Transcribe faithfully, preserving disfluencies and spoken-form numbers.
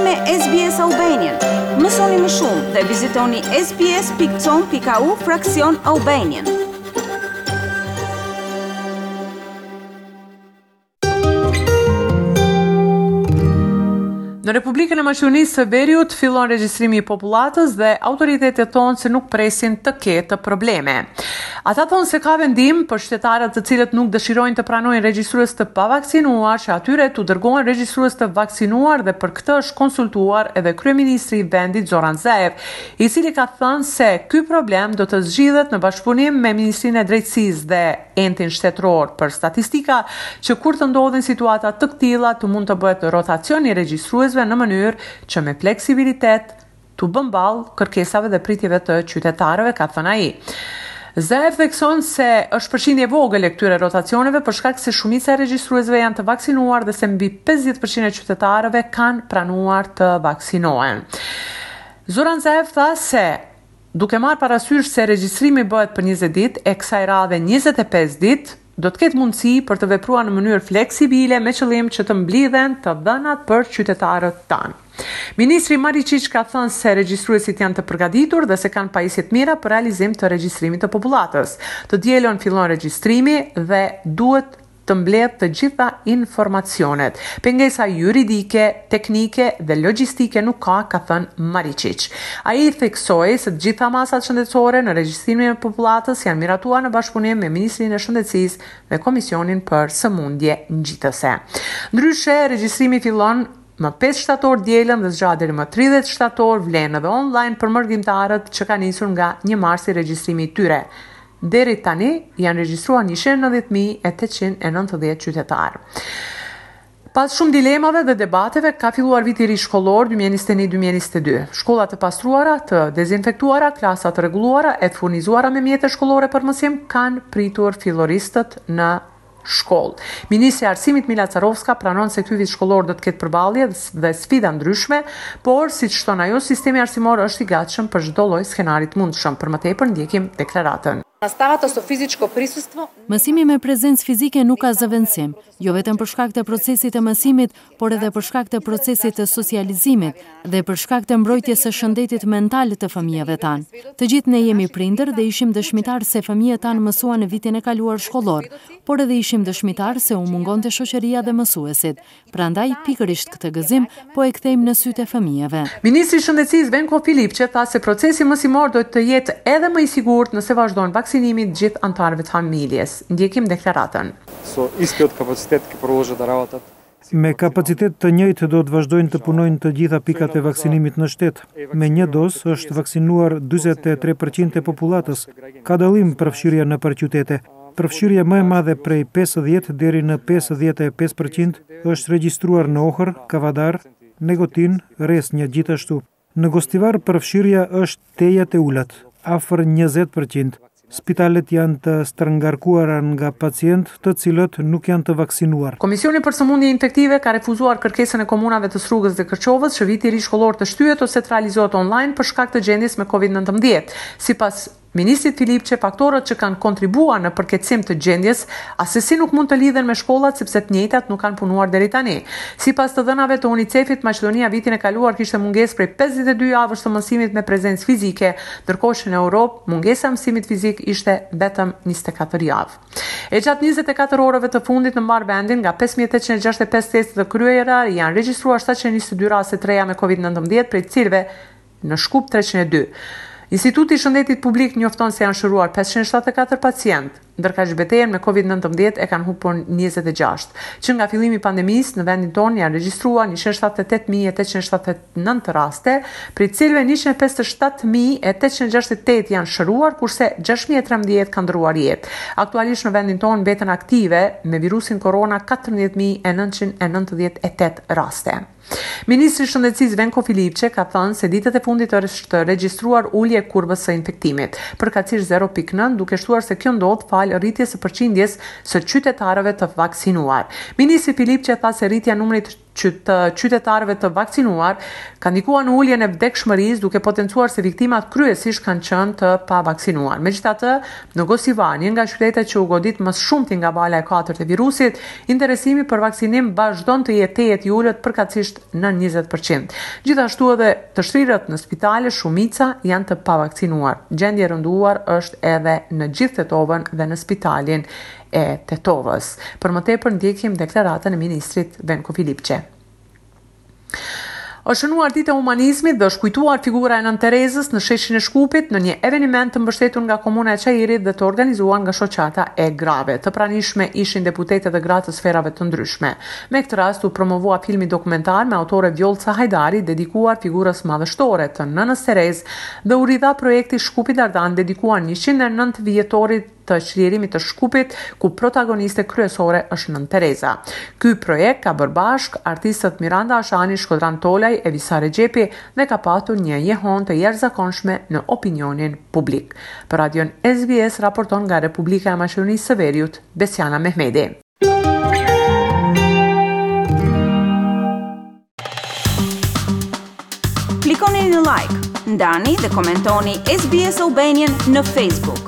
me S B S Albanian. Mësoni më shumë dhe vizitoni sbs.com.au fraksion Albanian. Në Republikën e Maqedonisë së Veriut fillon regjistrimi i popullatës dhe autoritetet thonë se nuk presin të ketë probleme. Ata thonë se ka vendim për qytetarët të cilët nuk dëshirojnë të pranojnë regjistrues të pavaksinuar që atyre t'u dërgohen regjistrues të vaksinuar dhe për këtë është konsultuar edhe kryeministri i vendit Zoran Zaev, i cili ka thënë se ky problem do të zgjidhet në bashkëpunim me Ministrinë e Drejtësisë dhe entin shtetëror për statistika që kur të ndodhin situata të këtilla të mund të bëhet rotacion i regjistruesve në mënyrë që me fleksibilitet të bën ballë kërkesave dhe pritjeve të qytetarëve, ka thënë ai. Zaev thekson se është përqindje e vogël e këtyre rotacioneve për shkak se shumica e regjistruesve janë të vaksinuar dhe se mbi pesëdhjetë përqind e qytetarëve kanë pranuar të vaksinohen. Zoran Zaev tha se duke marrë parasysh se regjistrimi bëhet për njëzet ditë e kësaj radhe njëzet e pesë ditë, do të ketë mundësi për të vepruar në mënyrë fleksibile me qëllim që të mblidhen të dhënat për qytetarët tanë. Ministri Maričić ka thënë se regjistruesit janë të përgatitur dhe se kanë pajisje të mira për realizim të regjistrimit të popullatës. Të dielën fillon regjistrimi dhe duhet të mbledh të gjitha informacionet. Pengesa juridike, teknike dhe logjistike nuk ka, ka thënë Maričić. Ai theksoi se të gjitha masat shëndetësore në regjistrimin e popullatës janë miratuar në bashkëpunim me Ministrinë e Shëndetësisë dhe Komisionin për Sëmundje Ngjitëse. Ndryshe, regjistrimi fillon më pesë shtator dielën dhe zgjahet deri më tridhjetë shtator, vlen edhe online për mërgjimtarët që kanë nisur nga një marsi regjistrimi i tyre. Deri tani janë regjistruar njëqind e nëntëdhjetë mijë e tetëqind e nëntëdhjetë qytetarë. Pas shumë dilemave dhe debateve, ka filluar viti ri shkollor dy mijë e njëzet e një dy mijë e njëzet e dy. Shkollat të pastruara, të dezinfektuara, klasat të rregulluara e të furnizuara me mjete shkollore për mësim kanë pritur filloristët në shkollë. Ministri i Arsimit Mila Carovska pranon se ky vit shkollor do të ketë përballje dhe sfida ndryshme, por siç thon ajo, sistemi arsimor është i gatshëm për çdo lloj skenari të mundshëm. Për më tepër ndjekim deklaratën. Mësimi me prezencë fizike nuk ka zëvendësim, jo vetëm për shkak të procesit të mësimit, por edhe për shkak të procesit të socializimit dhe për shkak të mbrojtjes së shëndetit mental të fëmijëve tanë. Të gjithë ne jemi prindër dhe ishim dëshmitar se fëmijët tanë mësuan në vitin e kaluar shkollor, por edhe ishim dëshmitar se u mungonte shoqëria dhe mësuesit. Prandaj pikërisht këtë gëzim po e kthejmë në sytë e fëmijëve. Ministri i Shëndetësisë Venko Filipçe tha se procesi mësimor do të jetë edhe më i sigurt nëse vazhdon vaksinimi të gjithë anëtarëve të familjes. Ndjekim deklaratën. So isti od kapacitet që продолжат работать. Me kapacitet të njëjtë do të vazhdojnë të punojnë të gjitha pikat e vaksinimit në shtet. Me një dosë është vaksinuar njëzet e tre përqind e popullatës. Ka dallim përfshirja në përqytete. Përfshirja më e madhe prej pesëdhjetë deri në pesëdhjetë e pesë përqind është regjistruar në Ohër, Kavadar, Negotin, Resnja gjithashtu. Në Gostivar përfshirja është tejat e ulat, afër njëzet përqind. Spitalet janë të strëngarkuara nga pacientë të cilët nuk janë të vaksinuar. Komisioni për Sëmundje Infektive ka refuzuar kërkesën e komunave të Srugës dhe Kërçovës që viti i ri shkollor të shtyhet ose të realizohet online për shkak të gjendjes me kovid nëntëmbëdhjetë. Sipas Ministrit Filipçe, faktorët që kanë kontribuar në përkeqësim të gjendjes asesi nuk mund të lidhen me shkollat sepse të njëjtat nuk kanë punuar deri tani. Sipas të dhënave të UNICEF-it, Maqedonia vitin e kaluar kishte mungesë prej pesëdhjetë e dy javësh të mësimit me prezencë fizike, ndërkohë që në Europë mungesa e mësimit fizik ishte vetëm njëzet e katër javë. E gjatë njëzet e katër orëve të fundit në mbar vendin, nga pesë mijë e tetëqind e gjashtëdhjetë e pesë teste të kryera janë regjistruar shtatëqind e njëzet e dy raste të reja me kovid nëntëmbëdhjetë, prej cilëve në Shkup treqind e dy. Instituti i Shëndetit Publik njofton se janë shëruar pesëqind e shtatëdhjetë e katër pacientë, ndërkaq betejën me kovid nëntëmbëdhjetë e kanë humbur njëzet e gjashtë. Që nga fillimi i pandemisë në vendin tonë janë regjistruar njëqind e shtatëdhjetë e tetë mijë e tetëqind e shtatëdhjetë e nëntë raste, prej cilëve njëqind e pesëdhjetë e shtatë mijë e tetëqind e gjashtëdhjetë e tetë janë shëruar, kurse gjashtë mijë e trembëdhjetë kanë ndruar jetë. Aktualisht në vendin tonë mbeten aktive me virusin korona katërmbëdhjetë mijë e nëntëqind e nëntëdhjetë e tetë raste. Ministri i Shëndetësisë Venko Filipçe ka thënë se ditët e fundit është regjistruar ulje e kurbës së infektimit, përkatësisht zero pikë nëntë, duke shtuar se kjo ndodh fal rritjes së përqindjes së qytetarëve të vaksinuar. Ministri Filipçe tha se rritja e numrit që të qytetarëve të vaksinuar ka ndikuar në uljen e vdekshmërisë, duke potencuar se viktimat kryesisht kanë qenë të pavaksinuar. Megjithatë, në Gosivani, një nga qytetet që u godit më shumti nga vala e katërt e virusit, interesimi për vaksinim vazhdon të jetë i ulët përkatësisht në njëzet përqind. Gjithashtu edhe të shtrirët në spitale shumica janë të pavaksinuar. Gjendje e rënduar është edhe në gjithë Tetovën dhe në spitalin e Tetovës. Për më tepër ndjekim deklaratën e ministrit Venko Filipçe. Është shënuar Dita e Humanizmit dhe është kujtuar figura e Nën Terezës në sheshin e Shkupit në një eveniment të mbështetur nga Komuna e Çajirit dhe të organizuar nga shoqata e grave. Të pranishme ishin deputetet dhe gratë të sferave të ndryshme. Me këtë rast u promovua filmi dokumentar me autore Vjolca Hajdari dedikuar figurës madhështore të Nënës Terezë dhe u ridha projekti Shkupi Dardan dedikuar njëqind e nëntë vjetorit të çlirimit të Shkupit, ku protagoniste kryesore është Nën Tereza. Ky projekt ka bërë bashk artistët Miranda Ashani, Shkodran Tolaj, Evisa Rexhepi dhe ka patur një jehon të jashtëzakonshme në opinionin publik. Për Radion S B S raporton nga Republika e Maqedonisë së Veriut, Besiana Mehmedi. Klikoni në like, ndani dhe komentoni S B S Albanian në Facebook.